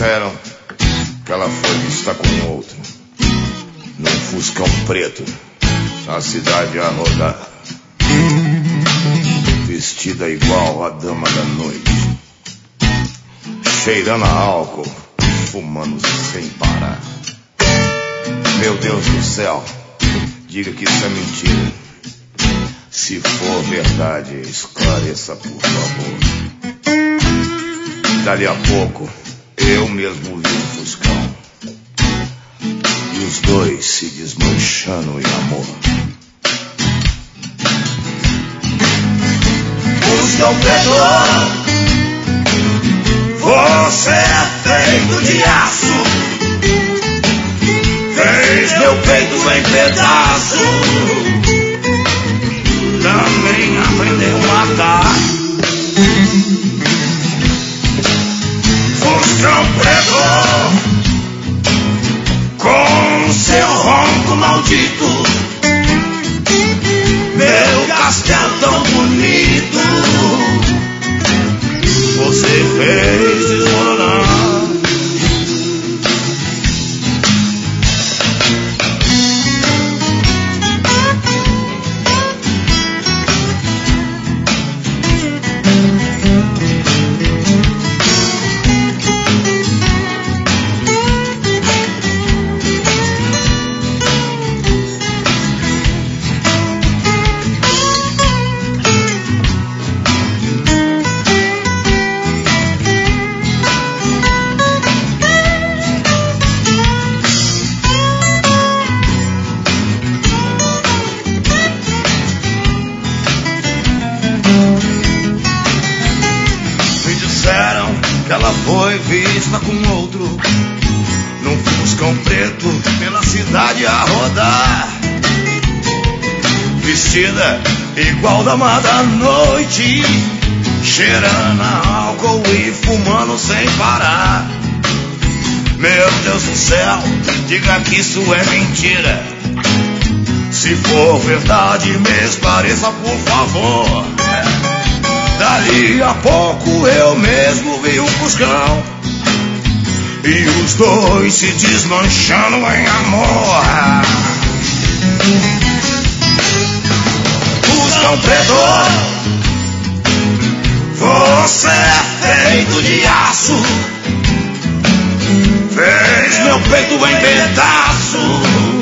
disseram que ela foi vista com outro, num Fuscão preto, na cidade a rodar, vestida igual a dama da noite, cheirando a álcool, fumando sem parar. Meu Deus do céu, diga que isso é mentira. Se for verdade, esclareça, por favor. Dali a pouco, eu mesmo vi um Fuscão, e os dois se desmanchando em amor. Fuscão preto, você é feito de aço, fez meu peito em pedaço, também aprendeu a matar. Fuscão preto, com seu ronco maldito, meu castelo tão bonito, você fez desmoronar. Ela foi vista com outro, num Fuscão preto, pela cidade a rodar, vestida igual dama da noite, cheirando a álcool e fumando sem parar. Meu Deus do céu, diga que isso é mentira. Se for verdade, me esclareça, por favor. Dali a pouco eu mesmo vi um Fuscão, e os dois se desmanchando em amor. Fuscão preto, você é feito de aço, fez meu peito em pedaço,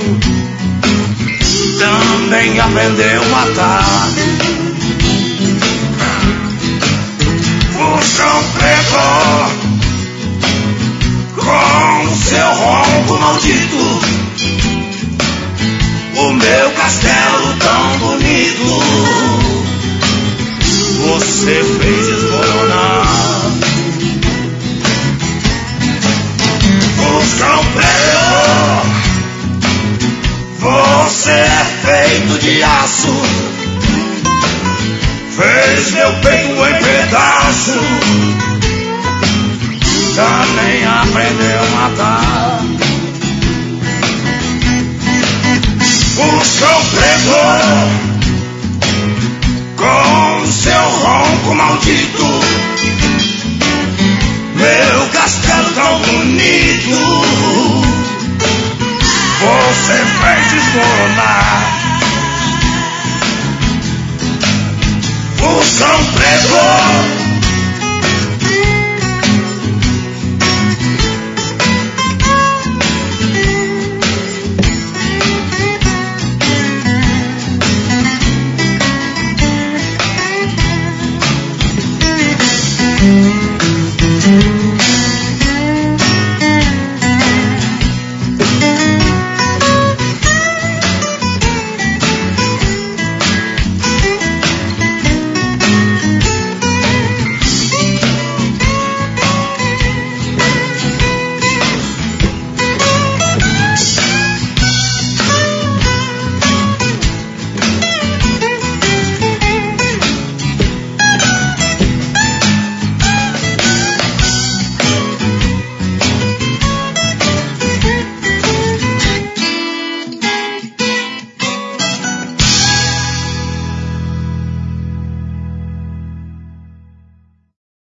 também aprendeu a matar. Fuscão preto, com seu ronco maldito, o meu castelo tão bonito, você fez desmoronar. Fuscão preto, você é feito de aço, fez meu peito em pedaço, também aprendeu a matar. Fuscão preto, com seu ronco maldito, meu castelo tão bonito, você fez desmoronar. Fuscão preto,